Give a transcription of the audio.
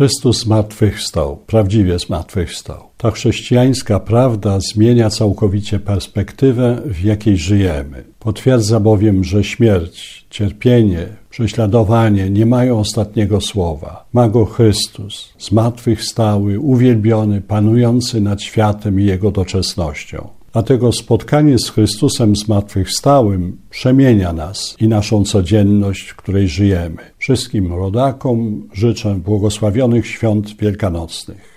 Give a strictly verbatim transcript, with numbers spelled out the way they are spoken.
Chrystus zmartwychwstał, prawdziwie zmartwychwstał. Ta chrześcijańska prawda zmienia całkowicie perspektywę, w jakiej żyjemy. Potwierdza bowiem, że śmierć, cierpienie, prześladowanie nie mają ostatniego słowa. Ma go Chrystus, zmartwychwstały, uwielbiony, panujący nad światem i jego doczesnością. Dlatego spotkanie z Chrystusem zmartwychwstałym przemienia nas i naszą codzienność, w której żyjemy. Wszystkim rodakom życzę błogosławionych świąt wielkanocnych.